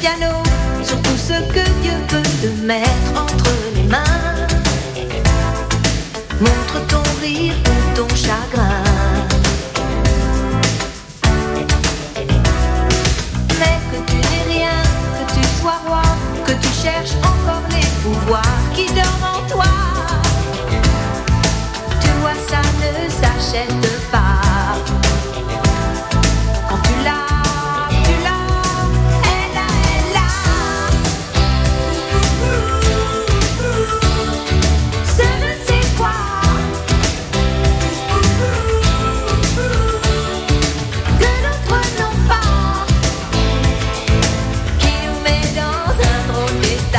piano, sur tout ce que Dieu peut te mettre entre les mains. Montre ton rire ou ton chagrin. Mais que tu n'aies rien, que tu sois roi, que tu cherches encore les pouvoirs qui dorment en toi. Tu vois, ça ne s'achète pas. Quand tu l'as, elle a. Ce je ne sais quoi que d'autres n'ont pas, qui nous met dans un drôle d'état.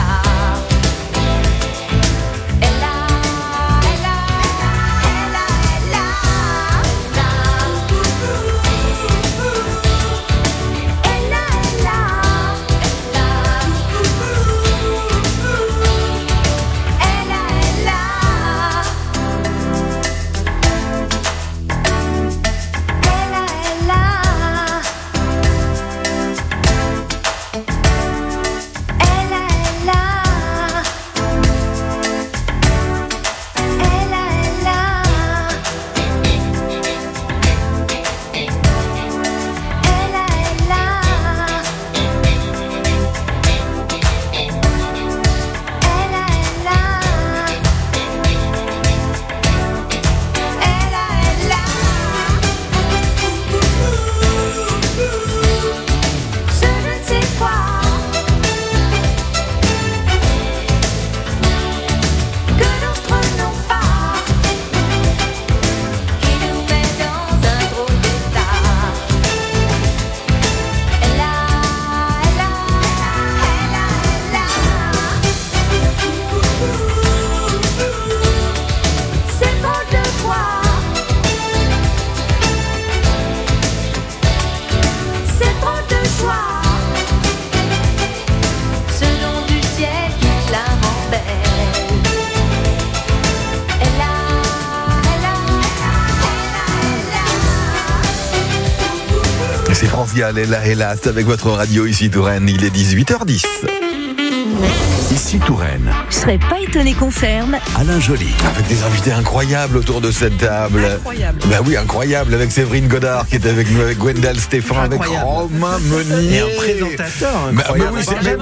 C'est France Gall, hélas, avec votre radio ici Touraine, il est 18h10. Ici Touraine. Je serais pas étonné qu'on ferme. Alain Joly. Avec des invités incroyables autour de cette table. Incroyable. Bah oui, incroyable, avec Séverine Godard qui est avec nous, avec Gwendal Stéphane, avec Romain Meunier. Et un présentateur Bah incroyable. oui, c'est même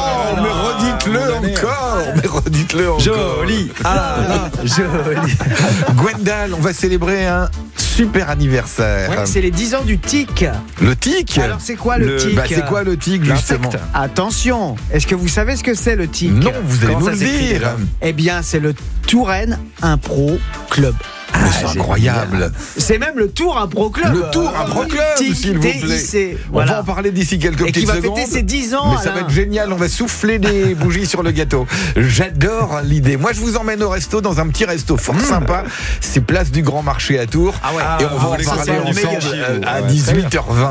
mais redites-le encore. Joli. Ah, joli. Gwendal, on va célébrer un super anniversaire. Ouais, c'est les 10 ans du TIC. Le TIC. Alors c'est quoi le TIC? Bah, c'est quoi le TIC justement? Attention, est-ce que vous savez ce que c'est le TIC? Non, vous allez Comment nous ça le s'écrit, dire. déjà? Eh bien, c'est le Touraine Impro Club. Mais c'est incroyable. C'est même le Tour Impro Club. Le Tour Impro Club, TIC, s'il vous plaît. TIC. On Voilà. va en parler d'ici quelques Et petites qui va secondes. fêter ses 10 ans. Mais ça va Alain. être génial, on va souffler des bougies sur le gâteau. J'adore l'idée. Moi, je vous emmène au resto, dans un petit resto fort sympa. C'est place du Grand Marché à Tours. Ah ouais. Et on va en ça, parler c'est méga ensemble chic. à 18h20.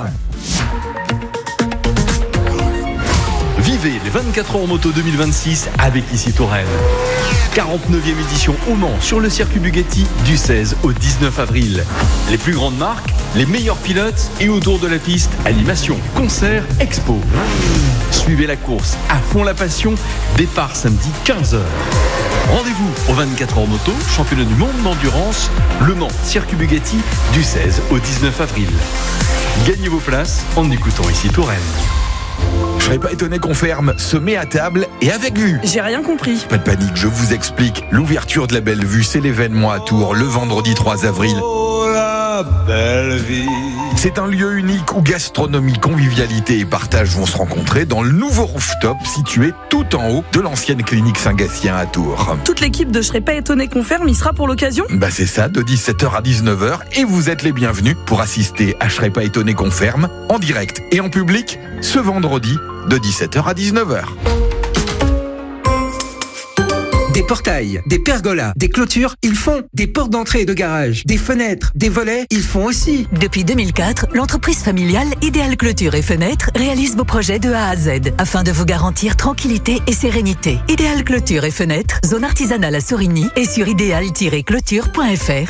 Vivez les 24 heures moto 2026 avec Ici Touraine. 49e édition au Mans sur le circuit Bugatti du 16 au 19 avril. Les plus grandes marques, les meilleurs pilotes et autour de la piste, animation, concerts, expo. Suivez la course à fond la passion, départ samedi 15h. Rendez-vous au 24 heures moto, championnat du monde d'endurance, Le Mans, circuit Bugatti du 16 au 19 avril. Gagnez vos places en écoutant Ici Touraine. Je serais pas étonné qu'on ferme, se met à table et avec vue. J'ai rien compris. Pas de panique, je vous explique. L'ouverture de la Belle Vue, c'est l'événement à Tours, le vendredi 3 avril. C'est un lieu unique où gastronomie, convivialité et partage vont se rencontrer dans le nouveau rooftop situé tout en haut de l'ancienne clinique Saint-Gatien à Tours. Toute l'équipe de Je serais pas étonné qu'on ferme, il sera pour l'occasion. Bah c'est ça, de 17h à 19h et vous êtes les bienvenus pour assister à Je serais pas étonné qu'on ferme en direct et en public ce vendredi de 17h à 19h. Des portails, des pergolas, des clôtures, ils font. Des portes d'entrée et de garage, des fenêtres, des volets, ils font aussi. Depuis 2004, l'entreprise familiale Idéal Clôture et Fenêtres réalise vos projets de A à Z afin de vous garantir tranquillité et sérénité. Idéal Clôture et Fenêtres, zone artisanale à Sorigny et sur idéal-clôture.fr.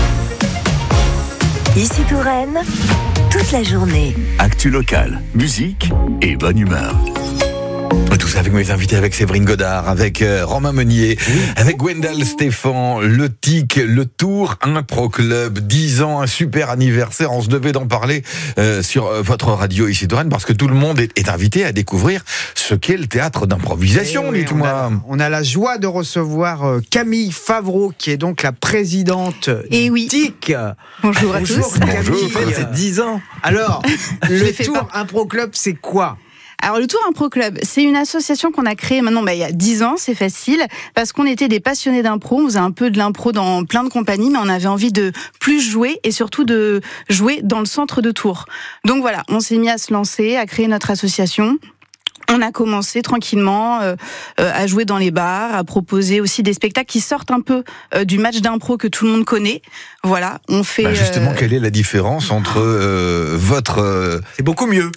Ici Touraine, toute la journée. Actu locale, musique et bonne humeur. Tout ça avec mes invités, avec Séverine Godard, avec Romain Meunier, avec Gwendal Stéphan, le TIC, le Tour Impro Club, 10 ans, un super anniversaire. On se devait d'en parler sur votre radio ici Touraine, parce que tout le monde est invité à découvrir ce qu'est le théâtre d'improvisation, dites-moi. On a la joie de recevoir Camille Favreau, qui est donc la présidente du TIC. Bonjour à tous. Camille. Bonjour, C'est 10 ans. Alors, le Tour Impro Club, c'est quoi ? Alors le Tour Impro Club, c'est une association qu'on a créée maintenant il y a 10 ans, c'est facile, parce qu'on était des passionnés d'impro, on faisait un peu de l'impro dans plein de compagnies, mais on avait envie de plus jouer et surtout de jouer dans le centre de Tours. Donc voilà, on s'est mis à se lancer, à créer notre association. On a commencé tranquillement à jouer dans les bars, à proposer aussi des spectacles qui sortent un peu du match d'impro que tout le monde connaît. Voilà, on fait... justement, quelle est la différence entre votre... c'est beaucoup mieux.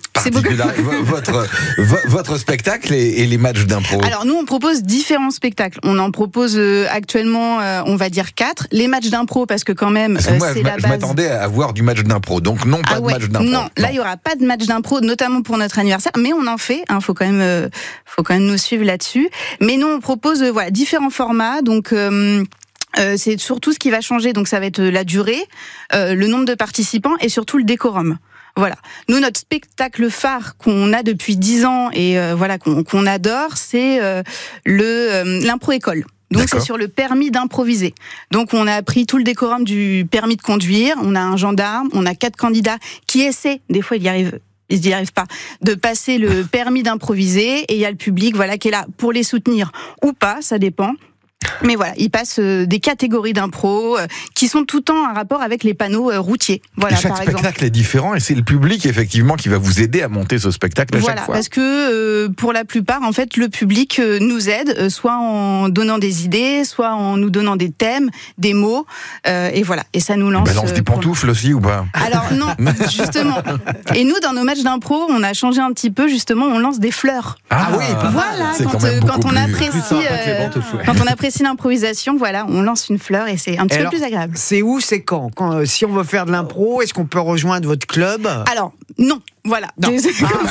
Votre spectacle et les matchs d'impro? Alors nous, on propose différents spectacles. On en propose actuellement, on va dire 4. Les matchs d'impro, parce que quand même, moi, c'est la base. Je m'attendais à voir du match d'impro, donc non, pas de match d'impro. Non, là, il n'y aura pas de match d'impro, notamment pour notre anniversaire, mais on en fait, faut quand même nous suivre là-dessus. Mais nous, on propose différents formats, donc... c'est surtout ce qui va changer, donc ça va être la durée, le nombre de participants et surtout le décorum. Voilà. Nous, notre spectacle phare qu'on a depuis 10 ans et qu'on adore, c'est l'impro-école. Donc c'est sur le permis d'improviser. Donc on a appris tout le décorum du permis de conduire, on a un gendarme, on a 4 candidats qui essaient, des fois ils n'y arrivent pas, de passer le permis d'improviser, et il y a le public qui est là pour les soutenir ou pas, ça dépend. Mais voilà, ils passent des catégories d'impro qui sont tout le temps en rapport avec les panneaux routiers. Voilà, et chaque par spectacle exemple. est différent, et c'est le public effectivement qui va vous aider à monter ce spectacle à chaque fois. Parce que pour la plupart, en fait, le public nous aide, soit en donnant des idées, soit en nous donnant des thèmes, des mots, et voilà. Et ça nous lance. Balance des pantoufles aussi ou pas? Alors non, justement. Et nous, dans nos matchs d'impro, on a changé un petit peu. Justement, on lance des fleurs. Ah oui. Voilà. C'est Quand on apprécie l'improvisation, on lance une fleur et c'est un petit peu plus agréable. C'est où, c'est quand si on veut faire de l'impro, est-ce qu'on peut rejoindre votre club? Alors, non. Voilà. Non. Merci,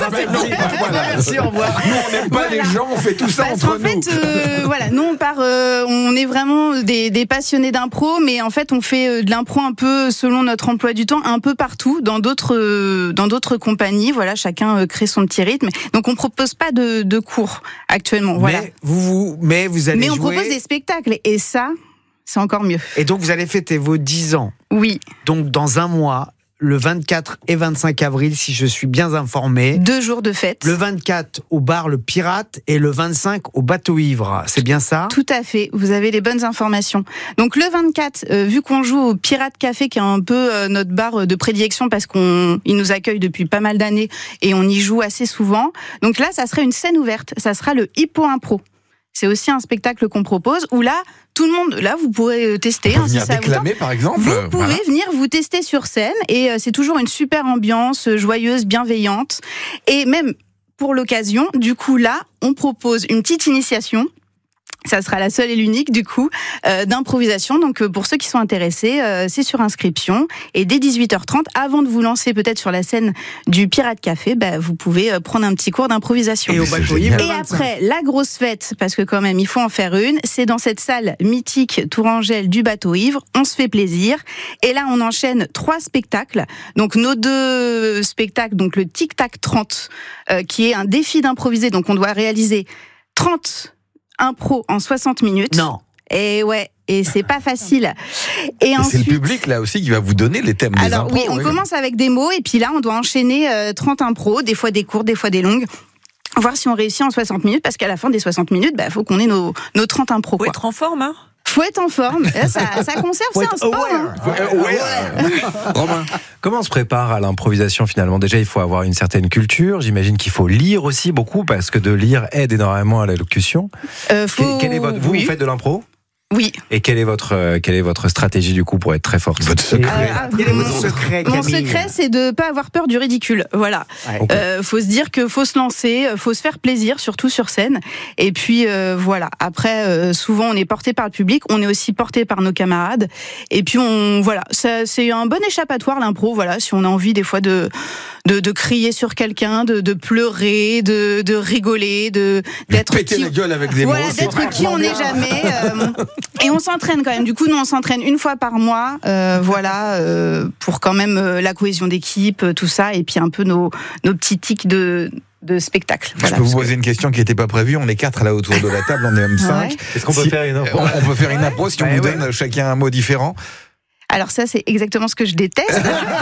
au revoir. Nous, on n'aime pas les gens, on fait tout ça entre nous. Nous, on est vraiment des passionnés d'impro, mais en fait, on fait de l'impro un peu selon notre emploi du temps, un peu partout, dans d'autres compagnies. Voilà, chacun crée son petit rythme. Donc, on propose pas de cours actuellement. Voilà. Mais vous allez on jouer... propose des spectacles, et ça, c'est encore mieux. Et donc, vous allez fêter vos 10 ans. Oui. Donc, dans un mois, le 24 et 25 avril, si je suis bien informé. 2 jours de fête. Le 24 au bar Le Pirate et le 25 au Bateau Ivre. C'est bien ça? Tout à fait. Vous avez les bonnes informations. Donc le 24, vu qu'on joue au Pirate Café, qui est un peu notre bar de prédilection parce qu'il nous accueille depuis pas mal d'années et on y joue assez souvent. Donc là, ça serait une scène ouverte. Ça sera le Hippo Impro. C'est aussi un spectacle qu'on propose où là, tout le monde, vous pourrez tester. On peut venir déclamer, par exemple. Vous pouvez venir vous tester sur scène et c'est toujours une super ambiance joyeuse, bienveillante. Et même pour l'occasion, du coup là, on propose une petite initiation. Ça sera la seule et l'unique, du coup, d'improvisation. Donc, pour ceux qui sont intéressés, c'est sur inscription. Et dès 18h30, avant de vous lancer peut-être sur la scène du Pirate Café, vous pouvez prendre un petit cours d'improvisation. Et au Bateau Ivre, et après, la grosse fête, parce que quand même, il faut en faire une, c'est dans cette salle mythique Tourangelle du Bateau Ivre. On se fait plaisir. Et là, on enchaîne 3 spectacles. Donc, nos 2 spectacles, donc le Tic Tac 30, qui est un défi d'improviser. Donc, on doit réaliser 30 impro en 60 minutes. Non. Et c'est pas facile. Et c'est le public là aussi qui va vous donner les thèmes des impros. Oui, on commence avec des mots et puis là on doit enchaîner 30 impros, des fois des courtes, des fois des longues. Voir si on réussit en 60 minutes, parce qu'à la fin des 60 minutes, faut qu'on ait nos 30 impros. Faut être en forme, hein. Faut être en forme. Ça conserve, c'est un sport. Romain, comment on se prépare à l'improvisation finalement? Déjà, il faut avoir une certaine culture. J'imagine qu'il faut lire aussi beaucoup, parce que de lire aide énormément à l'élocution. Quel est vous faites de l'impro? Oui. Et quelle est votre stratégie du coup pour être très forte? Votre secret. Quel est votre secret, Camille? Mon secret, c'est de pas avoir peur du ridicule. Voilà. Ouais. Faut se dire que faut se lancer, faut se faire plaisir, surtout sur scène. Et puis voilà. Après, souvent on est porté par le public, on est aussi porté par nos camarades. Et puis c'est un bon échappatoire l'impro. Voilà, si on a envie des fois de de crier sur quelqu'un, de pleurer, de rigoler, d'être péter la gueule avec des mots. Voilà, d'être qui on n'est jamais. Et on s'entraîne quand même. Du coup, nous on s'entraîne une fois par mois, pour quand même la cohésion d'équipe, tout ça, et puis un peu nos petits tics de spectacle. Je peux vous poser une question qui n'était pas prévue. On est 4 là autour de la table, on est même 5. Ouais. Est-ce qu'on peut faire une impro? On peut faire une impro si on vous donne chacun un mot différent. Alors ça, c'est exactement ce que je déteste.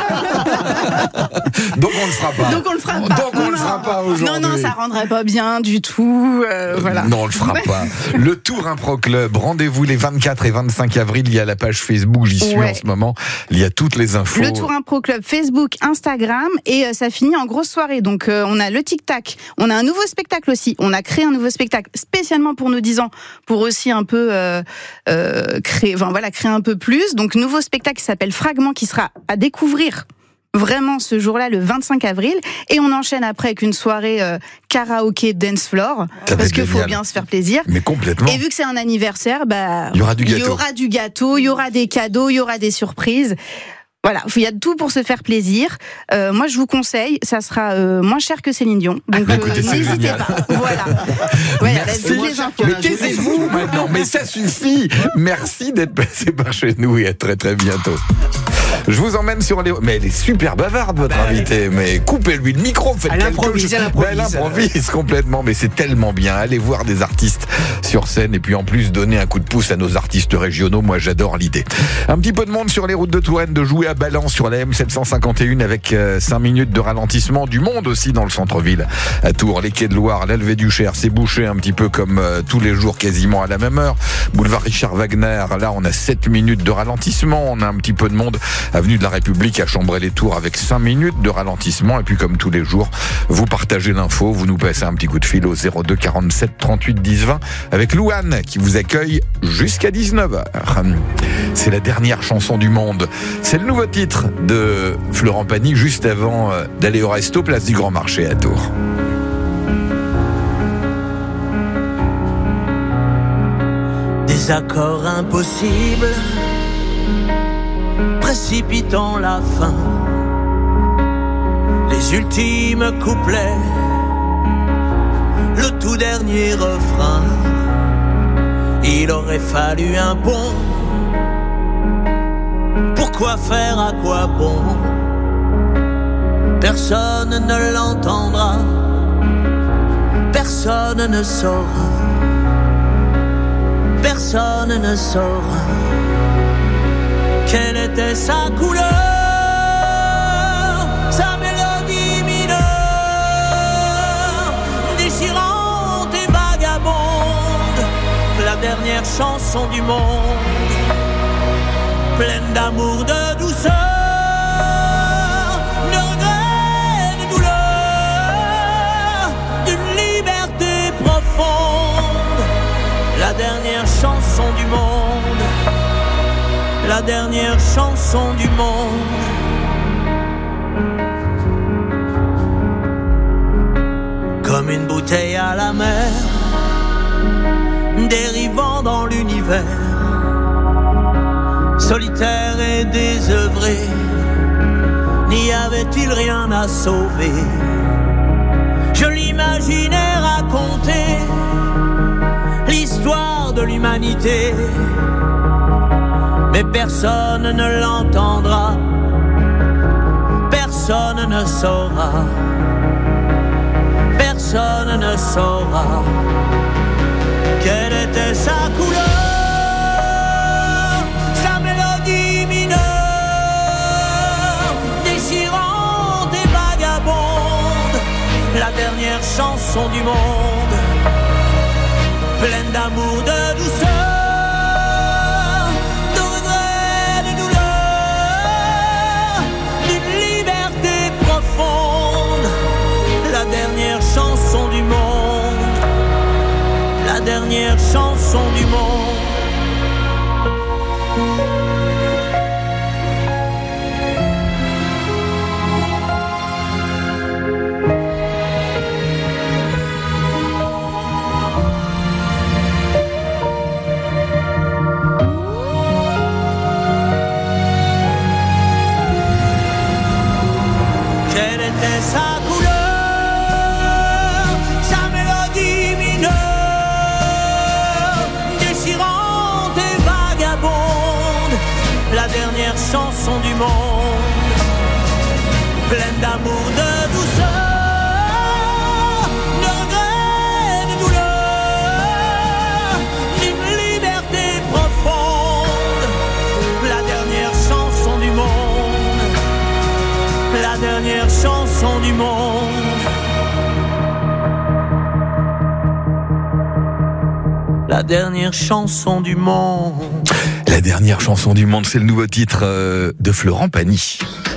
Donc on ne le fera pas. Donc on le fera pas. Donc on le fera pas aujourd'hui. Non, ça rendrait pas bien du tout. Voilà. Non, on le fera pas. Le Tour Impro Club, rendez-vous les 24 et 25 avril. Il y a la page Facebook, j'y suis en ce moment. Il y a toutes les infos. Le Tour Impro Club, Facebook, Instagram, et ça finit en grosse soirée. Donc on a le tic-tac, on a un nouveau spectacle aussi. On a créé un nouveau spectacle spécialement pour nos 10 ans, pour aussi un peu créer un peu plus. Donc nouveau spectacle qui s'appelle Fragment, qui sera à découvrir vraiment ce jour-là, le 25 avril, et on enchaîne après avec une soirée karaoké dance floor, parce qu'il faut bien se faire plaisir. Mais complètement. Et vu que c'est un anniversaire, il y aura du gâteau. Il y aura du gâteau, il y aura des cadeaux, il y aura des surprises. Voilà, il y a tout pour se faire plaisir. Moi, je vous conseille, ça sera moins cher que Céline Dion. Donc, n'hésitez pas. Voilà. Merci. Les infos. Mais taisez-vous maintenant. Mais ça suffit. Merci d'être passé par chez nous et à très très bientôt. Je vous emmène sur les... Mais elle est super bavarde, votre invitée. Mais coupez-lui le micro, faites elle improvise. Elle improvise complètement, mais c'est tellement bien. Allez voir des artistes sur scène et puis en plus donner un coup de pouce à nos artistes régionaux. Moi, j'adore l'idée. Un petit peu de monde sur les routes de Touraine, de jouer à Balance sur la M751 avec 5 minutes de ralentissement. Du monde aussi dans le centre-ville. À Tours, les quais de Loire, l'Alvé du Cher, c'est bouché un petit peu comme tous les jours quasiment à la même heure. Boulevard Richard Wagner, là on a 7 minutes de ralentissement. On a un petit peu de monde. Avenue de la République à Chambray-les-Tours avec 5 minutes de ralentissement. Et puis comme tous les jours, vous partagez l'info, vous nous passez un petit coup de fil au 02 47 38 10 20 avec Louane qui vous accueille jusqu'à 19h. C'est la dernière chanson du monde. C'est le nouveau titre de Florent Pagny juste avant d'aller au resto place du Grand Marché à Tours. Des accords impossibles précipitant la fin, les ultimes couplets, le tout dernier refrain. Il aurait fallu un pont. Pourquoi faire, à quoi bon? Personne ne l'entendra, personne ne saura, personne ne saura quelle était sa couleur, sa mélodie mineure, déchirante et vagabonde, la dernière chanson du monde, pleine d'amour, de douceur, de regrets, de douleur, d'une liberté profonde, la dernière chanson du monde, la dernière chanson du monde. Comme une bouteille à la mer, dérivant dans l'univers, solitaire et désœuvré, n'y avait-il rien à sauver? Je l'imaginais raconter l'histoire de l'humanité, mais personne ne l'entendra, personne ne saura, personne ne saura quelle était sa couleur, sa mélodie mineure, déchirante et vagabonde, la dernière chanson du monde, pleine d'amour, de douceur, la dernière chanson du monde, la dernière chanson du monde. était sa couleur, sa mélodie mineure, déchirante et vagabonde, la dernière chanson du monde, pleine d'amour, de douceur, de regrets, de douleur, d'une liberté profonde, la dernière chanson du monde, la dernière chanson du monde. La dernière chanson du monde. La dernière chanson du monde, c'est le nouveau titre de Florent Pagny.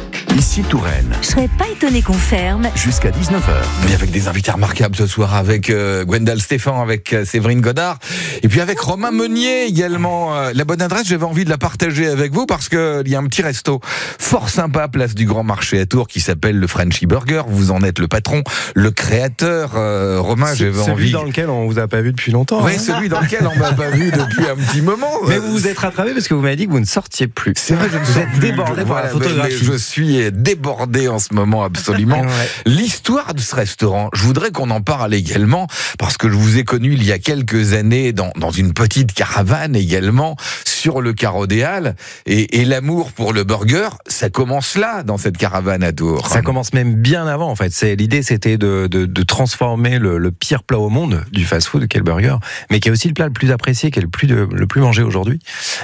Ici Touraine. Je serais pas étonné qu'on ferme. Jusqu'à 19h. Et avec des invités remarquables ce soir, avec Gwendal Stéphan, avec Séverine Godard, et puis avec Romain Meunier également. La bonne adresse, j'avais envie de la partager avec vous parce que il y a un petit resto fort sympa, place du Grand Marché à Tours, qui s'appelle le Frenchy Burger. Vous en êtes le patron, le créateur. Romain, j'avais envie. Celui dans lequel on vous a pas vu depuis longtemps. Oui, celui dans lequel on m'a pas vu depuis un petit moment. Mais vous vous êtes rattrapé parce que vous m'avez dit que vous ne sortiez plus. C'est vrai, vous êtes débordé par la photographie. Je suis débordé en ce moment, absolument. Ouais. L'histoire de ce restaurant, je voudrais qu'on en parle également, parce que je vous ai connu il y a quelques années dans une petite caravane également, sur le Carreau des Halles, et l'amour pour le burger, ça commence là, dans cette caravane à Tours. Ça commence même bien avant, en fait. L'idée, c'était de transformer le pire plat au monde du fast-food, qui est le burger, mais qui est aussi le plat le plus apprécié, qui est le plus mangé aujourd'hui,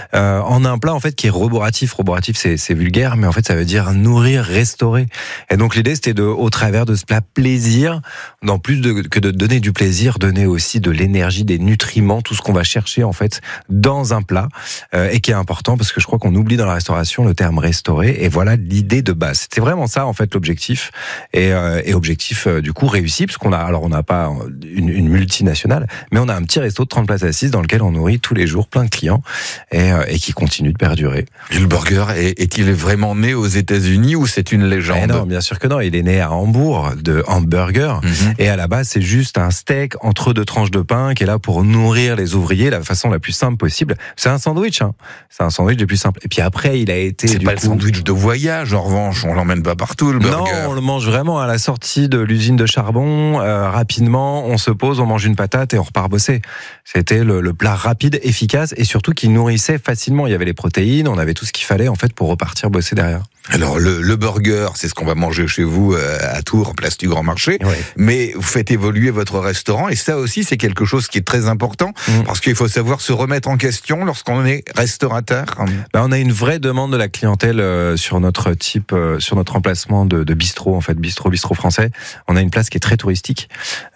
en un plat, en fait, qui est reboratif. Reboratif, c'est vulgaire, mais en fait, ça veut dire nourrir, restaurer. Et donc l'idée, c'était au travers de ce plat plaisir, en plus que de donner du plaisir, donner aussi de l'énergie, des nutriments, tout ce qu'on va chercher en fait dans un plat, et qui est important parce que je crois qu'on oublie dans la restauration le terme restaurer. Et voilà l'idée de base. C'était vraiment ça en fait l'objectif, et objectif du coup réussi, parce qu'on n'a pas une multinationale, mais on a un petit resto de 30 places assises dans lequel on nourrit tous les jours plein de clients, et qui continue de perdurer. Et le burger est-il vraiment né aux États-Unis ou c'est une légende? Non, bien sûr que non. Il est né à Hambourg, de hamburger. Et à la base, c'est juste un steak entre deux tranches de pain qui est là pour nourrir les ouvriers de la façon la plus simple possible. C'est un sandwich, hein. C'est un sandwich le plus simple. Et puis après, il a été... C'est pas le sandwich de voyage, en revanche. On l'emmène pas partout, le burger. Non, on le mange vraiment à la sortie de l'usine de charbon. Rapidement, on se pose, on mange une patate et on repart bosser. C'était le plat rapide, efficace et surtout qui nourrissait facilement. Il y avait les protéines, on avait tout ce qu'il fallait en fait pour repartir bosser derrière. Alors le burger, c'est ce qu'on va manger chez vous à Tours, place du Grand Marché. Oui. Mais vous faites évoluer votre restaurant et ça aussi c'est quelque chose qui est très important parce qu'il faut savoir se remettre en question lorsqu'on est restaurateur. On a une vraie demande de la clientèle sur notre emplacement de bistrot, en fait, bistrot français. On a une place qui est très touristique,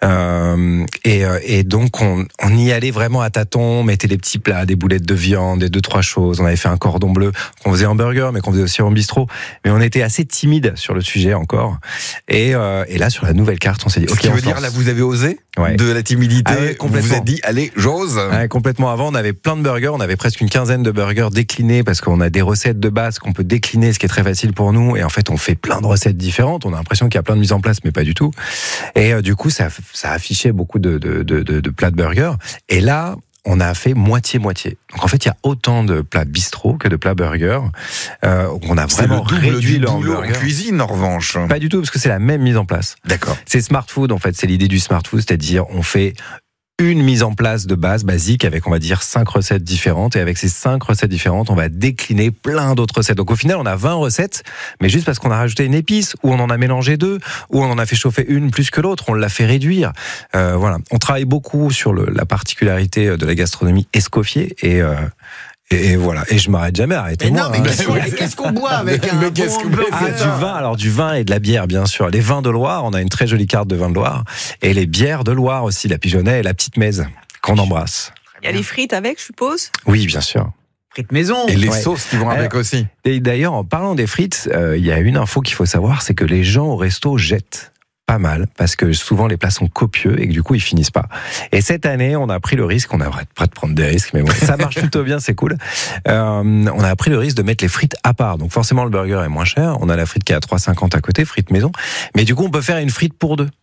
et donc on y allait vraiment à tâtons. On mettait des petits plats, des boulettes de viande, des 2-3 choses. On avait fait un cordon bleu qu'on faisait en burger, mais qu'on faisait aussi en bistrot. Mais on était assez timide sur le sujet encore. Et là, sur la nouvelle carte, on s'est dit, ce qui veut dire, là, vous avez osé de la timidité. Vous vous êtes dit, allez, j'ose. Complètement. Avant, on avait plein de burgers. On avait presque une quinzaine de burgers déclinés parce qu'on a des recettes de base qu'on peut décliner, ce qui est très facile pour nous. Et en fait, on fait plein de recettes différentes. On a l'impression qu'il y a plein de mises en place, mais pas du tout. Et du coup, ça affichait beaucoup de plats de burgers. Et là, on a fait moitié-moitié. Donc en fait, il y a autant de plats bistrot que de plats burgers. On a vraiment réduit le boulot en cuisine, en revanche. Pas du tout, parce que c'est la même mise en place. D'accord. C'est smart food, en fait. C'est l'idée du smart food, c'est-à-dire on fait une mise en place de base basique avec, on va dire, 5 recettes différentes. Et avec ces 5 recettes différentes, on va décliner plein d'autres recettes. Donc au final, on a 20 recettes, mais juste parce qu'on a rajouté une épice, ou on en a mélangé 2, ou on en a fait chauffer une plus que l'autre, on l'a fait réduire. Voilà. On travaille beaucoup sur la particularité de la gastronomie Escoffier, et voilà, et je m'arrête jamais, arrêtez-moi. Mais non, mais qu'est-ce qu'on boit avec un du vin et de la bière, bien sûr. Les vins de Loire, on a une très jolie carte de vins de Loire, et les bières de Loire aussi, la Pigeonnet et la Petite Mèze, qu'on embrasse. Il y a les frites avec, je suppose. Oui, bien sûr. Frites maison. Et les sauces qui vont avec aussi. Et d'ailleurs, en parlant des frites, il y a une info qu'il faut savoir, c'est que les gens au resto jettent pas mal, parce que souvent les plats sont copieux et que du coup ils finissent pas. Et cette année, on a pris le risque, on n'arrête pas de prendre des risques, mais bon, ça marche plutôt bien, c'est cool. On a pris le risque de mettre les frites à part. Donc forcément le burger est moins cher, on a la frite qui est à 3,50 à côté, frite maison, mais du coup on peut faire une frite pour deux.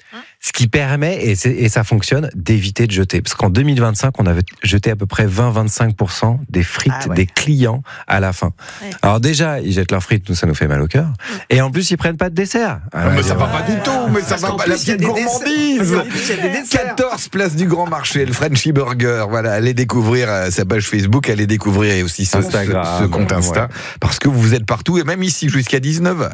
Ce qui permet, et ça fonctionne, d'éviter de jeter. Parce qu'en 2025, on avait jeté à peu près 20-25% des frites des clients à la fin. Ouais. Alors déjà, ils jettent leurs frites, nous, ça nous fait mal au cœur. Et en plus, ils prennent pas de dessert. Alors, mais ça va pas du tout, mais ça va pas, la petite gourmandise. 14 place du Grand Marché, le Frenchy Burger. Voilà, allez découvrir sa page Facebook, allez découvrir aussi ce compte Insta. Parce que vous êtes partout, et même ici, jusqu'à 19h.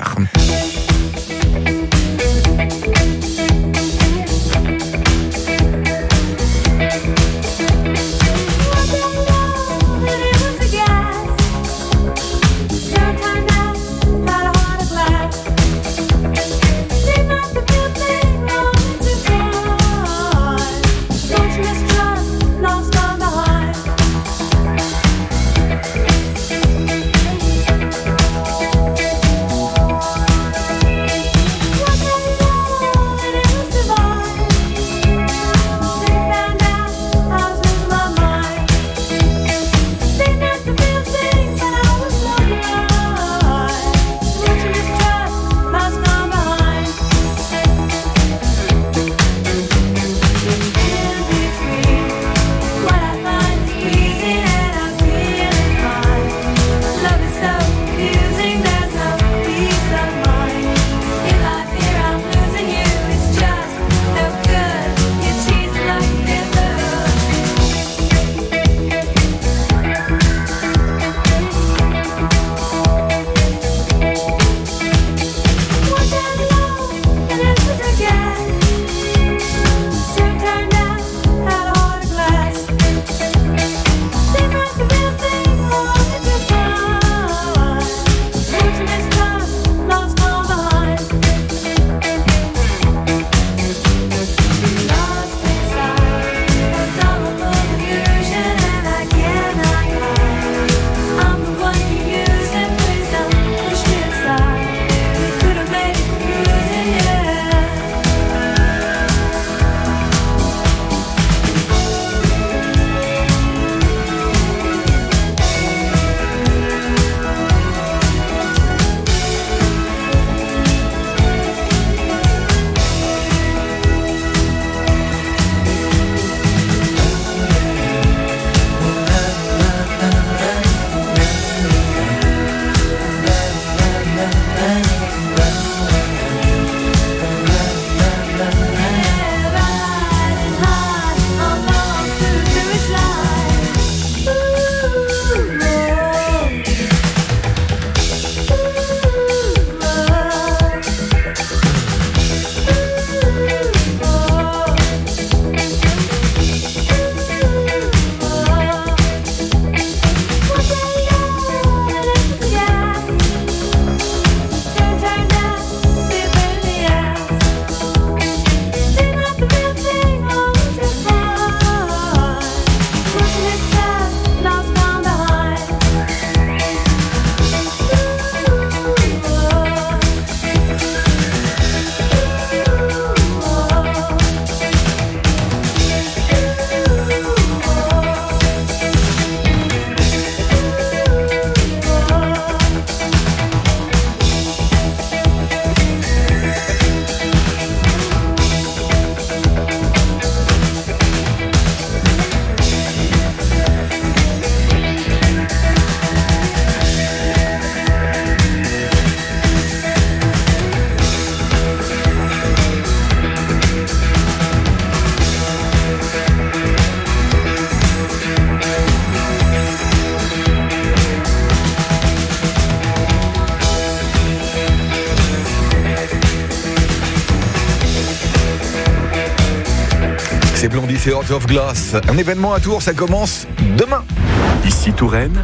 C'est Blondie, c'est Heart of Glass. Un événement à Tours, ça commence demain. Ici Touraine,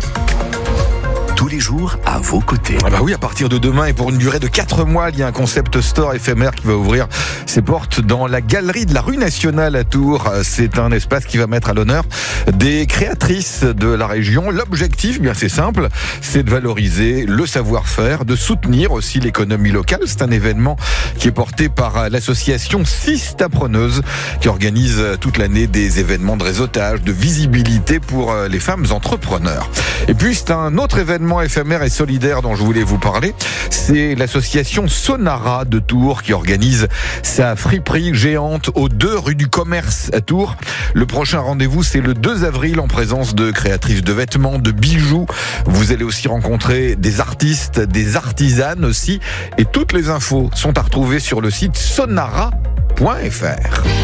tous les jours à vos côtés. Ah bah oui, à partir de demain et pour une durée de 4 mois, il y a un concept store éphémère qui va ouvrir ses portes dans la galerie de la rue Nationale à Tours. C'est un espace qui va mettre à l'honneur des créatrices de la région. L'objectif, bien c'est simple, c'est de valoriser le savoir-faire, de soutenir aussi l'économie locale. C'est un événement qui est porté par l'association Sistapreneuses qui organise toute l'année des événements de réseautage, de visibilité pour les femmes entrepreneurs. Et puis c'est un autre événement éphémère et solidaire dont je voulais vous parler, c'est l'association Sonara de Tours qui organise sa friperie géante aux 2 rue du Commerce à Tours. Le prochain rendez-vous, c'est le 2 avril en présence de créatrices de vêtements, de bijoux. Vous allez aussi rencontrer des artistes, des artisanes aussi. Et toutes les infos sont à retrouver sur le site sonara.fr.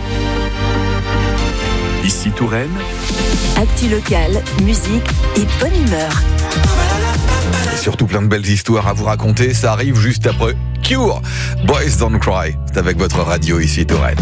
Ici Touraine, Actu locale, musique et bonne humeur. Et surtout plein de belles histoires à vous raconter. Ça arrive juste après Cure, Boys Don't Cry. C'est avec votre radio ici Touraine.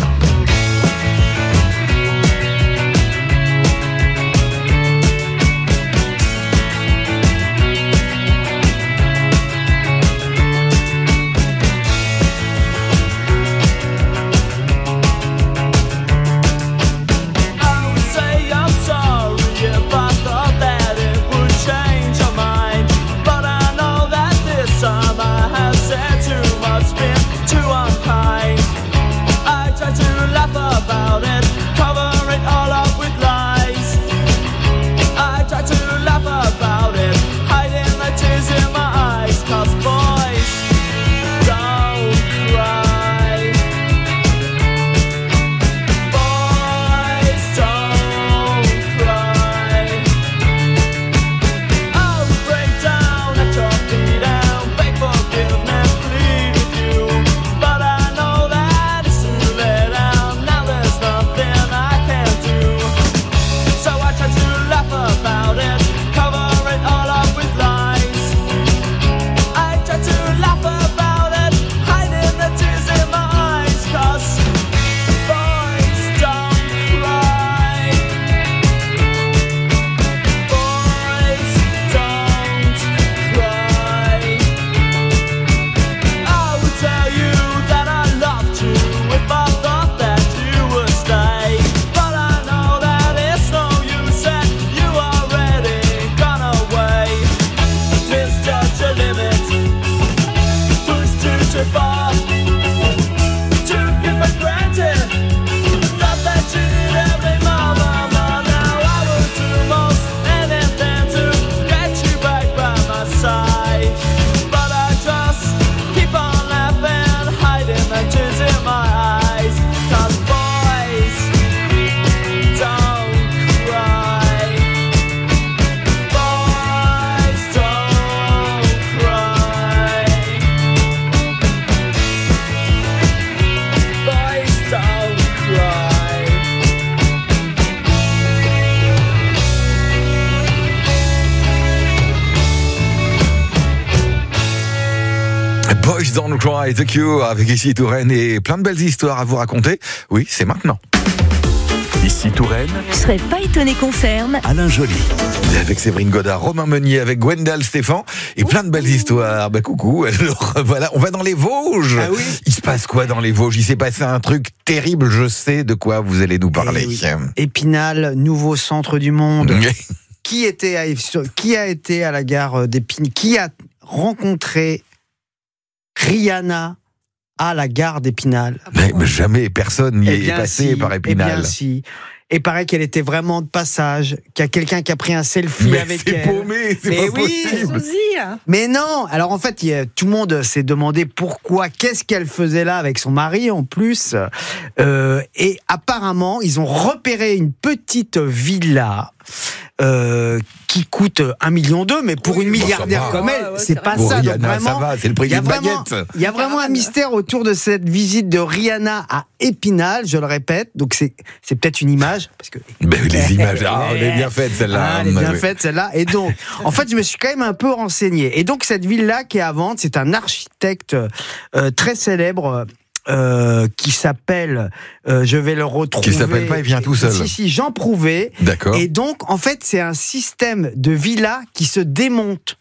Boys Don't Cry, The Cure, avec ici Touraine et plein de belles histoires à vous raconter. Oui, c'est maintenant. Ici Touraine, Je serais pas étonné qu'on ferme. Alain Joly. Avec Séverine Godard, Romain Meunier, avec Gwendal Stéphane et plein de belles histoires. Bah coucou, alors voilà, on va dans les Vosges. Ah oui. Il se passe quoi dans les Vosges? Il s'est passé un truc terrible, je sais de quoi vous allez nous parler. Eh oui. Épinal, nouveau centre du monde. Qui a été à la gare d'Épinal? Qui a rencontré Rihanna à la gare d'Épinal? Mais jamais personne n'y est passé par Épinal. Eh bien si. Et paraît qu'elle était vraiment de passage, qu'il y a quelqu'un qui a pris un selfie avec elle. C'est paumé, c'est pas possible. Mais non. Alors en fait, tout le monde s'est demandé pourquoi, qu'est-ce qu'elle faisait là avec son mari en plus. Et apparemment, ils ont repéré une petite villa qui coûte 1,2 million, mais pour une milliardaire comme elle, c'est pas pour ça. Rihanna, donc vraiment, ça va, c'est le prix d'une baguette. Il y a vraiment un mystère autour de cette visite de Rihanna à Épinal, je le répète. Donc c'est peut-être une image, parce que les images, elle est bien faite celle-là. elle est bien faite celle-là. Et donc, en fait, je me suis quand même un peu renseigné. Et donc cette ville-là qui est à vendre, c'est un architecte très célèbre. Qui s'appelle, je vais le retrouver. Qui s'appelle pas, il vient tout seul. Si, Jean Prouvé. D'accord. Et donc, en fait, c'est un système de villa qui se démonte.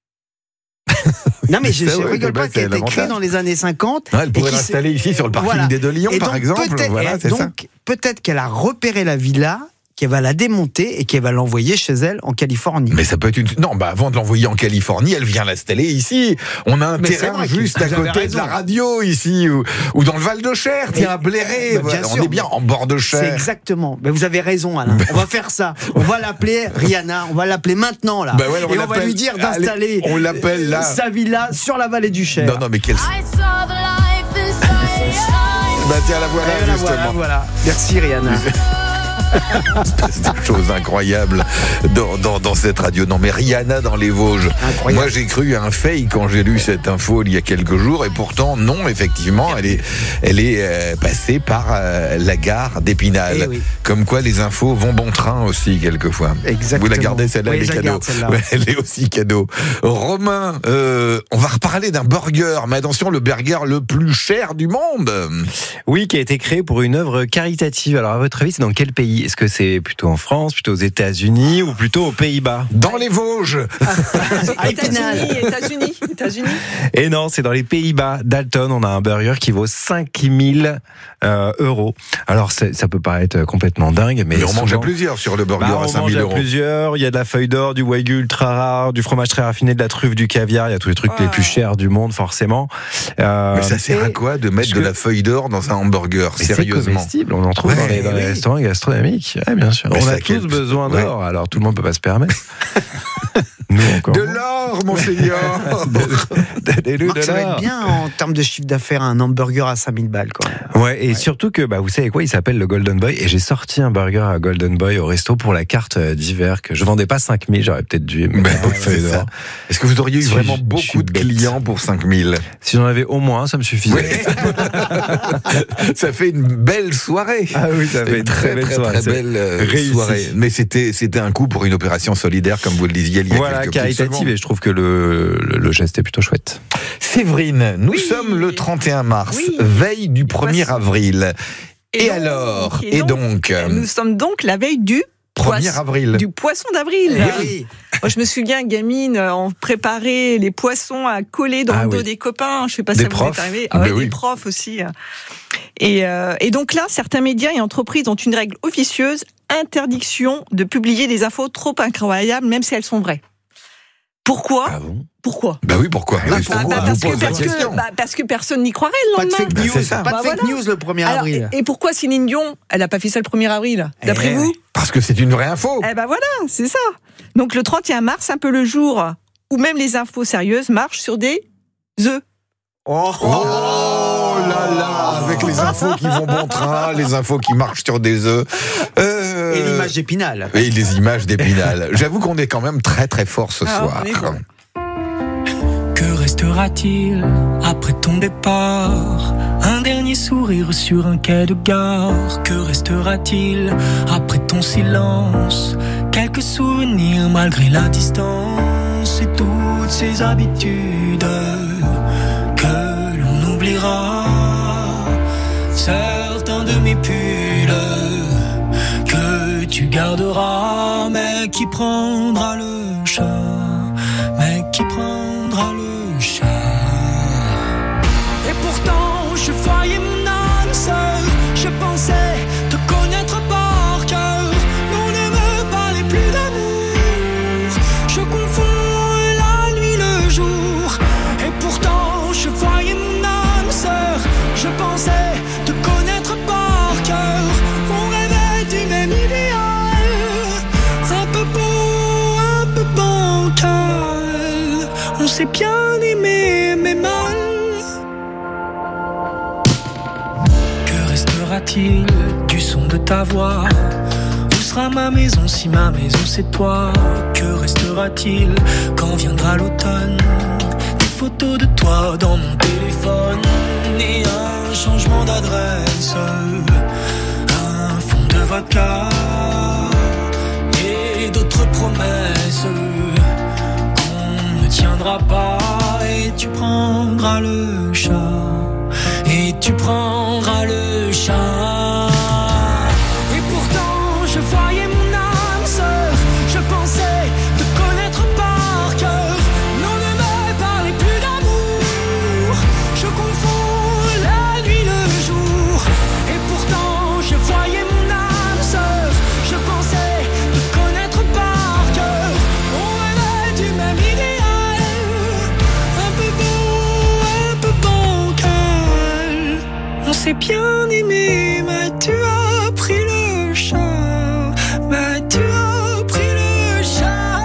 Non mais je rigole pas, qui a été créé dans les années 50. Elle pourrait l'installer ici sur le parking des Deux Lions, par exemple. Voilà, c'est ça. Donc peut-être qu'elle a repéré la villa qu'elle va la démonter et qu'elle va l'envoyer chez elle en Californie. Mais ça peut être une... Non, avant de l'envoyer en Californie, elle vient l'installer ici. On a un terrain juste à côté de la radio ici, ou dans le Val de Cher, tiens, à Bléré. On est bien en bord de Cher. C'est exactement. Mais vous avez raison, Alain. On va faire ça. On va l'appeler Rihanna. On va l'appeler maintenant, là. Ouais, et on va lui dire d'installer on l'appelle, là. sa villa sur la vallée du Cher. Non, mais quelle... tiens, la voilà, justement. Voilà. Merci, Rihanna. C'est une chose incroyable dans cette radio. Non, mais Rihanna dans les Vosges. Incroyable. Moi, j'ai cru à un fake quand j'ai lu cette info il y a quelques jours, et pourtant, non, effectivement, elle est passée par la gare d'Épinal. Eh oui. Comme quoi, les infos vont bon train aussi, quelquefois. Exactement. Vous la gardez, celle-là, oui, elle est cadeau. Ouais, elle est aussi cadeau. Romain, on va reparler d'un burger, mais attention, le burger le plus cher du monde. Oui, qui a été créé pour une œuvre caritative. Alors, à votre avis, c'est dans quel pays ? Est-ce que c'est plutôt en France, plutôt aux États-Unis ou plutôt aux Pays-Bas ? Dans les Vosges. États-Unis. Et non, c'est dans les Pays-Bas. Dalton, on a un burger qui vaut 5000 euros. Alors, ça peut paraître complètement dingue, mais on mange à plusieurs sur le burger à 5000 euros. On mange à plusieurs. Il y a de la feuille d'or, du wagyu ultra rare, du fromage très raffiné, de la truffe, du caviar. Il y a tous les trucs les plus chers du monde, forcément. Mais ça sert à quoi de mettre de la feuille d'or dans un hamburger ? Sérieusement. C'est comestible. On en trouve dans les restaurants gastronomiques. Ouais, bien sûr. Mais on a tous besoin d'or, alors tout le monde peut pas se permettre. Nous encore. De l'or, monseigneur. Marc, ça va être bien en termes de chiffre d'affaires, un hamburger à 5000 balles, quoi. Ouais, et surtout que, vous savez quoi, il s'appelle le Golden Boy, et j'ai sorti un burger à Golden Boy au resto pour la carte d'hiver, que je vendais pas 5000, j'aurais peut-être dû mettre beaucoup de feuilles d'or. Est-ce que vous auriez eu vraiment beaucoup de clients pour 5000 ? Si j'en avais au moins, ça me suffisait. Ouais. Ça fait une belle soirée. Ah oui, ça fait une très belle soirée. Mais c'était un coup pour une opération solidaire, comme vous le disiez il y a quelques caritative, et je trouve que le geste est plutôt chouette. Séverine, nous sommes le 31 mars, veille du 1er avril. Et alors ? Et donc nous sommes donc la veille du 1er avril. Du poisson d'avril. Oui. Moi, je me souviens, gamine, on préparait les poissons à coller dans le dos des copains. Je sais pas si ça vous est arrivé. Des profs aussi. Et donc là, certains médias et entreprises ont une règle officieuse, interdiction de publier des infos trop incroyables, même si elles sont vraies. Pourquoi ? Ah bon ? Pourquoi ? Oui, pourquoi ? Parce que personne n'y croirait le lendemain. Pas de fake news, pas de fake news le 1er avril. Et pourquoi Céline Dion, elle n'a pas fait ça le 1er avril, d'après vous ? Parce que c'est une vraie info. Voilà, c'est ça. Donc le 31 mars, un peu le jour où même les infos sérieuses marchent sur des œufs. Oh là là, avec les infos qui vont bon train, les infos qui marchent sur des œufs. Et l'image d'Épinal. Et les images d'Épinal. J'avoue qu'on est quand même très très fort ce soir. Que restera-t-il après ton départ ? Un dernier sourire sur un quai de gare. Que restera-t-il après ton silence ? Quelques souvenirs malgré la distance et toutes ces habitudes que l'on oubliera. Certains de mes pulls que tu garderas, mais qui prendra le chat ? Mais qui prendra le chat ? Et pourtant je voyais mon âme sœur, je pensais te connaître par cœur. On ne me parlait plus d'amour, je confonds la nuit le jour. Et pourtant je voyais mon âme sœur, je pensais te connaître par cœur. On rêvait du même idéal, un peu beau, un peu bancal. On s'est bien aimé, mais mal. Que restera-t-il du son de ta voix ? Où sera ma maison si ma maison c'est toi ? Que restera-t-il quand viendra l'automne ? Des photos de toi dans mon téléphone et un changement d'adresse, un fond de vodka et d'autres promesses qu'on ne tiendra pas. Et tu prendras le chat, et tu prendras le chat. Et pourtant je voyais mon âme sœur, je pensais te connaître par cœur. Non, ne me parlez plus d'amour, je confonds la nuit le jour. Et pourtant je voyais mon âme sœur, je pensais s'est bien aimé, mais tu as pris le chat. Mais tu as pris le chat.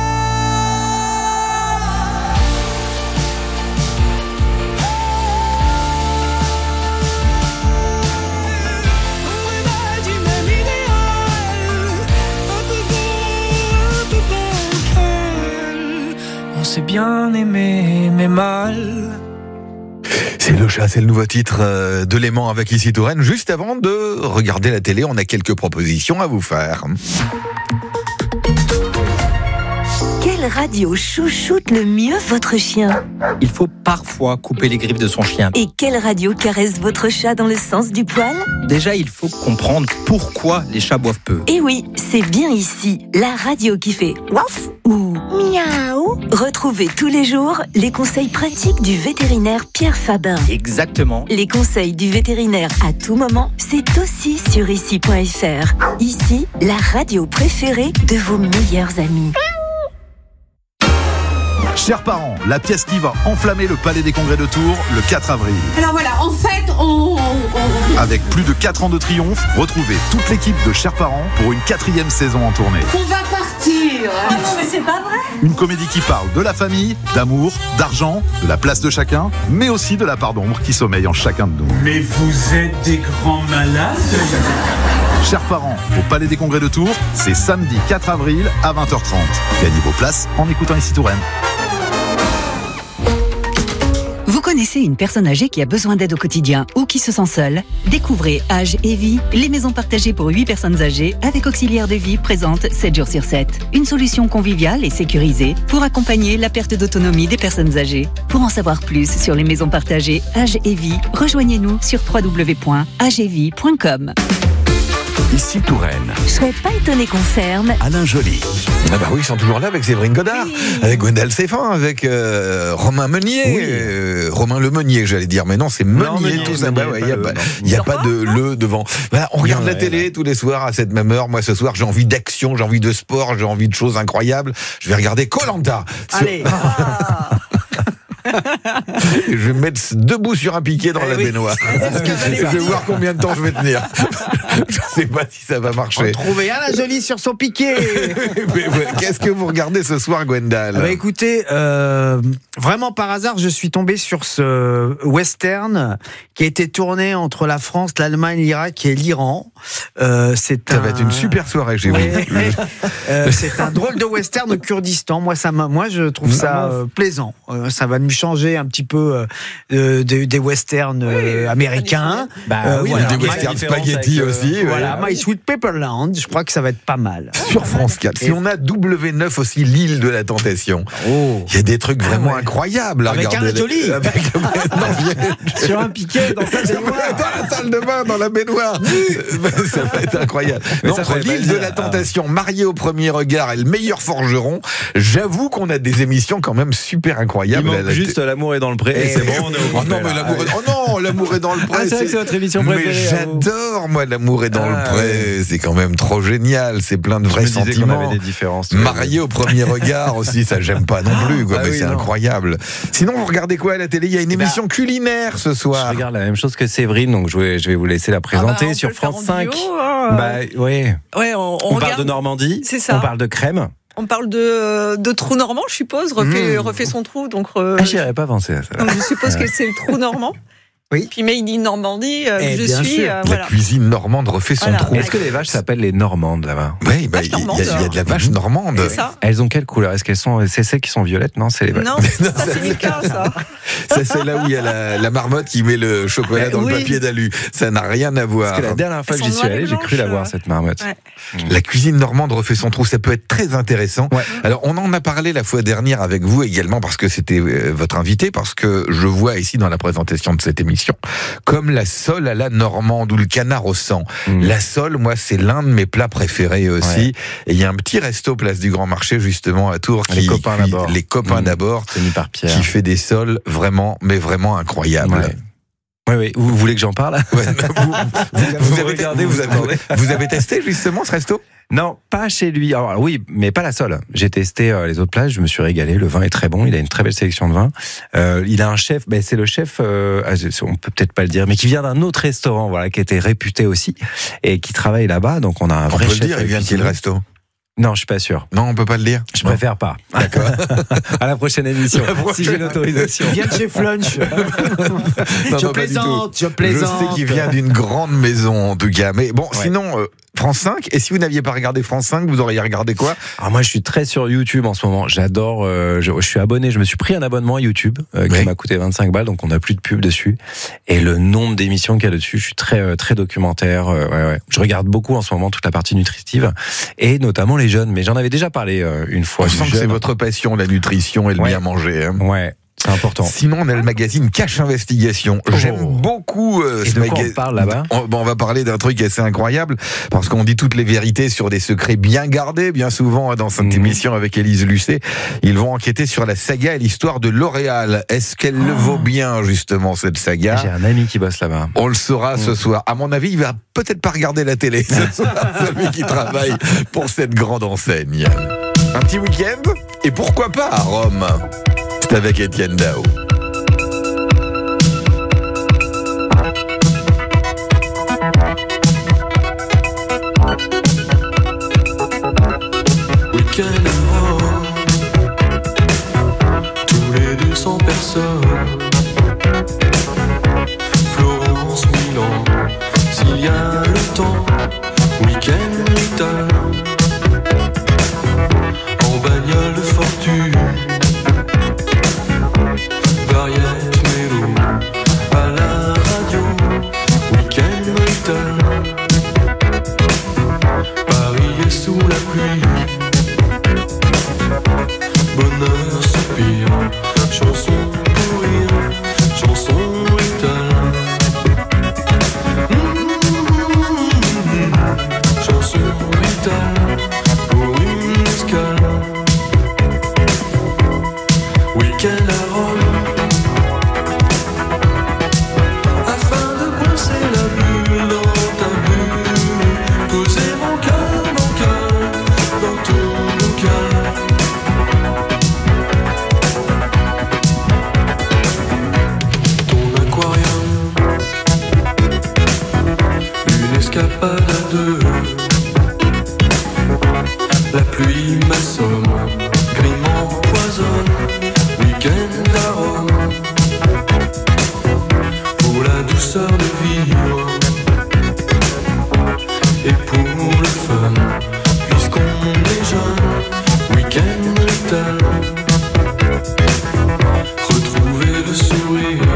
On rêvait du même idéal, un peu beau, un peu bancal. On s'est bien aimé, mais mal. C'est le chat, c'est le nouveau titre de Léman avec Ici Touraine. Juste avant de regarder la télé, on a quelques propositions à vous faire. Quelle radio chouchoute le mieux votre chien? Il faut parfois couper les griffes de son chien. Et quelle radio caresse votre chat dans le sens du poil? Déjà, il faut comprendre pourquoi les chats boivent peu. Et oui, c'est bien ici, la radio qui fait waf ou miaou. Retrouvez tous les jours les conseils pratiques du vétérinaire Pierre Fabin. Exactement. Les conseils du vétérinaire à tout moment, c'est aussi sur ici.fr. Ici, la radio préférée de vos meilleurs amis. Chers parents, la pièce qui va enflammer le Palais des Congrès de Tours le 4 avril. Alors voilà, en fait, on... Avec plus de 4 ans de triomphe, retrouvez toute l'équipe de Chers parents pour une 4e saison en tournée. On va partir. Ah non, mais c'est pas vrai. Une comédie qui parle de la famille, d'amour, d'argent, de la place de chacun, mais aussi de la part d'ombre qui sommeille en chacun de nous. Mais vous êtes des grands malades. Chers parents, au Palais des Congrès de Tours, c'est samedi 4 avril à 20h30. Gagnez vos places en écoutant Ici Touraine. Vous connaissez une personne âgée qui a besoin d'aide au quotidien ou qui se sent seule? Découvrez Âge et Vie, les maisons partagées pour 8 personnes âgées avec auxiliaire de vie présente 7 jours sur 7. Une solution conviviale et sécurisée pour accompagner la perte d'autonomie des personnes âgées. Pour en savoir plus sur les maisons partagées Âge et Vie, rejoignez-nous sur www.ageetvie.com. Ici Touraine. Je serais pas étonné qu'on ferme. Alain Joly. Ah bah oui, ils sont toujours là avec Séverine Godard, avec Gwendal Stéphan, avec Romain Meunier, Romain Le Meunier, j'allais dire, mais non, c'est Meunier, tout ça. Il n'y a pas de le devant. Voilà, on regarde la télé tous les soirs à cette même heure. Moi, ce soir, j'ai envie d'action, j'ai envie de sport, j'ai envie de choses incroyables. Je vais regarder Koh-Lanta. Allez. Je vais me mettre debout sur un piquet dans la baignoire. Je vais voir combien de temps je vais tenir. Je ne sais pas si ça va marcher. Trouvez Alain Joly sur son piquet. Mais qu'est-ce que vous regardez ce soir, Gwendal? Écoutez, vraiment par hasard, je suis tombé sur ce western qui a été tourné entre la France, l'Allemagne, l'Irak et l'Iran. Ça va être une super soirée chez vous. C'est un drôle de western au Kurdistan. Moi, je trouve ça plaisant. Ça va nous changer un petit peu des westerns américains. Des westerns spaghetti aussi. Voilà, My Sweet Pepperland, je crois que ça va être pas mal. Sur France 4. Si on a W9 aussi, l'île de la tentation. Il y a des trucs vraiment incroyables à regarder. Avec Alain Joly. Sur un piquet dans sa baignoire. Dans la salle de bain, dans la baignoire. Ça va être incroyable. Entre l'île de la tentation, Marié au premier regard et le meilleur forgeron, j'avoue qu'on a des émissions quand même super incroyables. Il manque juste L'amour est dans le pré. Et c'est bon, on est au L'amour est dans le pré. C'est vrai que c'est votre émission préférée. Mais j'adore, moi, L'amour est dans le pré. C'est quand même trop génial. C'est plein de vrais sentiments. Avait des différences. Marié au premier regard aussi, ça j'aime pas non plus. Mais c'est incroyable. Sinon, vous regardez quoi à la télé? Il y a une émission culinaire ce soir. Je regarde la même chose que Séverine, donc je vais vous laisser la présenter sur France 5. On parle de Normandie. C'est ça. On parle de crème. On parle de trou normand, je suppose. Refait son trou. Donc, j'y avais pas pensé à ça. Donc je suppose que c'est le trou normand. Oui. Puis Made in Normandie, je suis. La cuisine normande refait son trou. Est-ce que les vaches s'appellent les Normandes là-bas? Oui, il y a de la vache normande. Elles ont quelle couleur? Est-ce qu'elles sont, c'est celles qui sont violettes? Non, c'est les vaches. Non, ça c'est Mika, ça. Ça c'est là où il y a la marmotte qui met le chocolat dans le papier d'alu. Ça n'a rien à voir. Parce que la dernière fois que j'y suis allé, j'ai cru la voir cette marmotte. La cuisine normande refait son trou, ça peut être très intéressant. Alors on en a parlé la fois dernière avec vous également parce que c'était votre invité, parce que je vois ici dans la présentation de cette émission comme la sole à la normande ou le canard au sang. La sole, moi, c'est l'un de mes plats préférés aussi. Et il y a un petit resto place du Grand Marché, justement, à Tours, Les Copains d'abord. Les Copains d'abord, tenu par Pierre, qui fait des sols vraiment, mais vraiment incroyables. Oui. Vous voulez que j'en parle? Vous avez testé justement ce resto? Non, pas chez lui. Alors, oui, mais pas la seule. J'ai testé les autres places, je me suis régalé. Le vin est très bon, il a une très belle sélection de vins. Il a un chef, c'est le chef, on peut peut-être pas le dire, mais qui vient d'un autre restaurant, voilà, qui était réputé aussi et qui travaille là-bas. Donc on a un vrai chef. On peut le dire, il vient de quel resto ? Non, je suis pas sûr. Non, on peut pas le dire. Je préfère pas. D'accord. À la prochaine émission, si j'ai l'autorisation. Il vient de chez Flunch. Je plaisante. Je sais qu'il vient d'une grande maison, en tout cas. Mais bon, sinon, France 5. Et si vous n'aviez pas regardé France 5, vous auriez regardé quoi ? Alors moi, je suis très sur YouTube en ce moment. J'adore. Je suis abonné. Je me suis pris un abonnement à YouTube qui m'a coûté 25 balles, donc on n'a plus de pub dessus. Et le nombre d'émissions qu'il y a dessus, je suis très très documentaire. Je regarde beaucoup en ce moment toute la partie nutritive et notamment les jeunes. Mais j'en avais déjà parlé une fois. On sent que c'est votre passion, la nutrition et le bien manger. Hein. Ouais. C'est important. Sinon, on a le magazine Cache Investigation. J'aime beaucoup ce magazine. On parle là-bas. On va parler d'un truc assez incroyable parce qu'on dit toutes les vérités sur des secrets bien gardés. Bien souvent, dans cette émission avec Élise Lucet, ils vont enquêter sur la saga et l'histoire de L'Oréal. Est-ce qu'elle le vaut bien, justement, cette saga ? J'ai un ami qui bosse là-bas. On le saura ce soir. À mon avis, il va peut-être pas regarder la télé ce soir, celui qui travaille pour cette grande enseigne. Un petit week-end ? Et pourquoi pas à Rome ? C'est avec Étienne Dao. Week-end à Rome, tous les 200 personnes. Florence, Milan, s'il y a le temps. Week-end Little, en bagnole de fortune. Variette Mélo, à la radio, Week-end Little. Paris est sous la pluie, bonheur soupir, chanson pour rire, chanson Little. Chanson Little, pour une escale. Week-end à Rome. La pluie m'assomme, grime empoisonne. Week-end à Rome, pour la douceur de vivre et pour le fun, puisqu'on est jeune. Week-end Little, retrouver le sourire.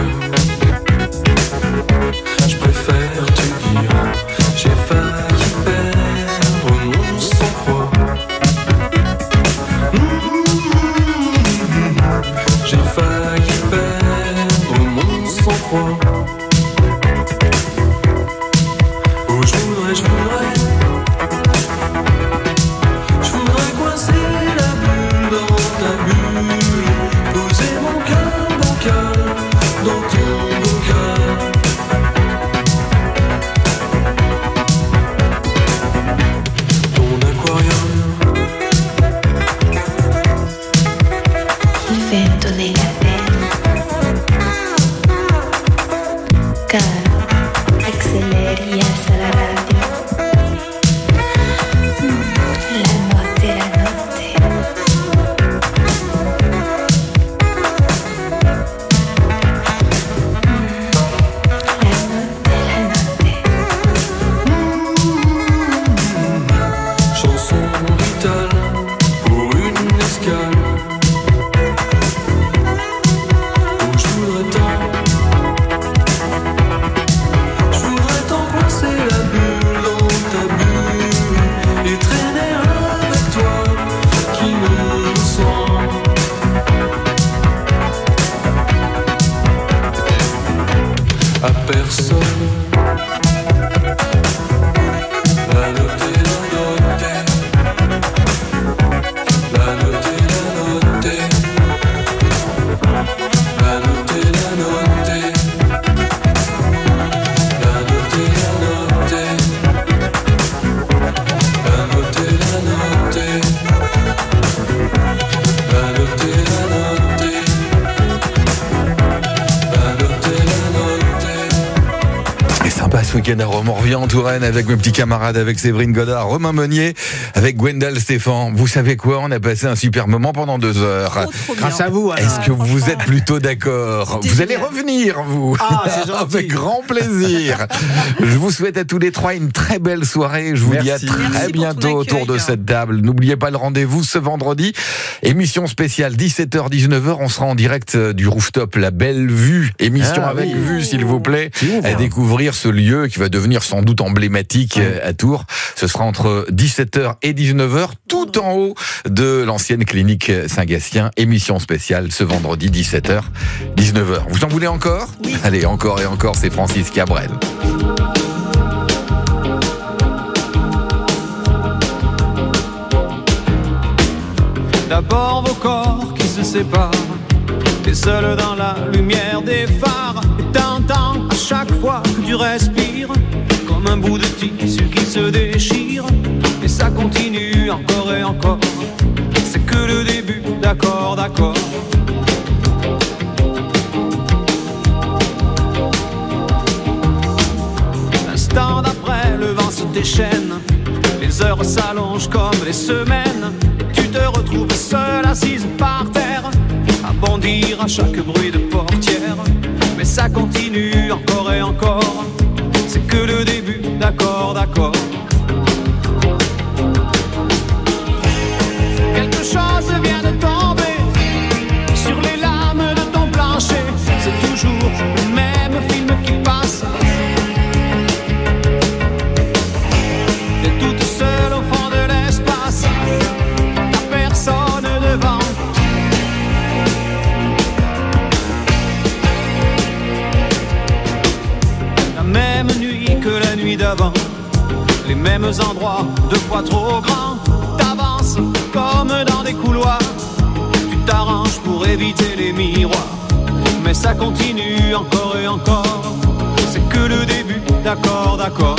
Je préfère te dire, j'ai failli perdre mon sang-froid. J'ai failli perdre mon sang-froid. Oh, je voudrais coincer la bulle dans ta bulle, poser mon cœur bancal dans ton bocal. Ton aquarium, il fait me donner la peine, car accélère y a la radio. La notte et la notte. chanson vitale pour une escale. Oh, je voudrais tant coincer la bulle dans ta bulle et traîner avec toi qui me sent. À personne. La noter, la noter, la noter, la noter, la noter, la noter, la noter, la noter, ce week-end à Rome. On revient en Touraine avec mes petits camarades, avec Séverine Godard, Romain Meunier, avec Gwendal Stéphane. Vous savez quoi? On a passé un super moment pendant 2 heures. Trop grâce à vous. Est-ce que vous êtes plutôt d'accord? Vous allez revenir, vous. C'est gentil. Avec grand plaisir. Je vous souhaite à tous les trois une très belle soirée. Je vous dis à très bientôt autour de cette table. N'oubliez pas le rendez-vous ce vendredi. Émission spéciale 17h, 19h. On sera en direct du rooftop La Belle Vue. Émission avec vue, s'il vous plaît. À découvrir ce lieu qui va devenir sans doute emblématique à Tours. Ce sera entre 17h et 19h, tout en haut de l'ancienne clinique Saint-Gatien. Émission spéciale ce vendredi 17h, 19h. Vous en voulez encore? Allez, encore et encore, c'est Francis Cabrel. D'abord vos corps qui se séparent, et seul dans la lumière des phares. Et t'entends à chaque fois que tu respires, comme un bout de tissu qui se déchire. Et ça continue encore et encore, c'est que le début, d'accord, d'accord. L'instant d'après, le vent se déchaîne, les heures s'allongent comme les semaines. Et tu te retrouves seule assise par terre, à bondir à chaque bruit de portière. Mais ça continue encore et encore, c'est que le début, d'accord, d'accord. Quelque chose vient de tomber sur les lames de ton plancher. C'est toujours le même film qui passe. T'es toute seule au fond de l'espace, t'as personne devant. La même nuit que la nuit d'avant, les mêmes endroits, 2 fois trop grands. T'avances comme dans des couloirs, tu t'arranges pour éviter les miroirs. Mais ça continue encore et encore, c'est que le début, d'accord, d'accord.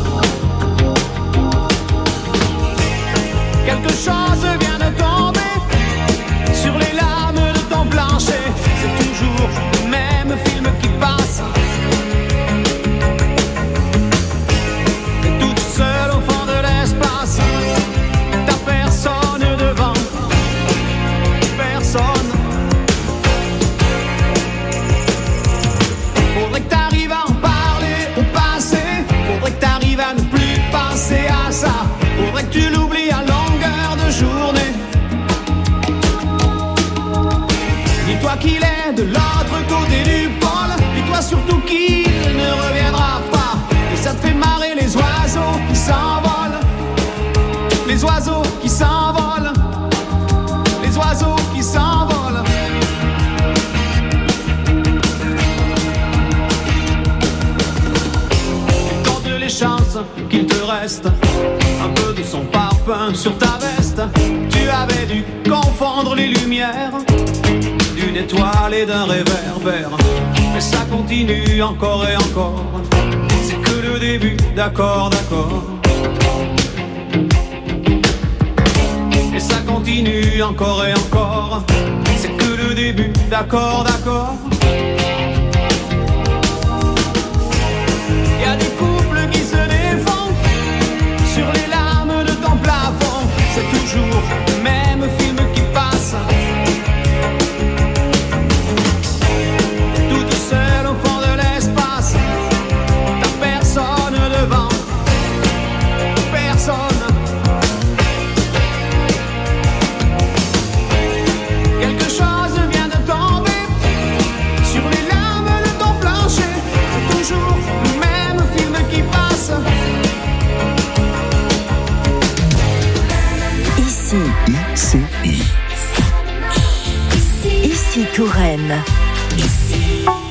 Quelque chose vient de tomber sur les lames de ton plancher. C'est toujours le même film qui passe. T'es toute seule au fond de l'espace, t'as personne devant, personne. Faudrait que t'arrives à en parler au passé, faudrait que t'arrives à ne plus penser à ça, faudrait que tu l'oublies à longueur de journée. Dis-toi qu'il est de l'autre côté du pôle, dis-toi surtout qu'il ne reviendra pas. Et ça te fait marrer les oiseaux qui s'envolent, les oiseaux qui s'envolent, les oiseaux qui s'envolent. Et compte les chances qu'il te reste un peu de son parfum sur ta veste. Tu avais dû confondre les lumières d'une étoile et d'un réverbère. Mais ça continue encore et encore, c'est que le début, d'accord, d'accord. Et ça continue encore et encore, c'est que le début, d'accord, d'accord. Y a des couples qui se défendent sur les lames de ton plafond. C'est toujours le même film qui passe. Toute seule au fond de l'espace, t'as personne devant, personne. Quelque chose vient de tomber sur les lames de ton plancher. C'est toujours le même film qui passe. Ici Touraine.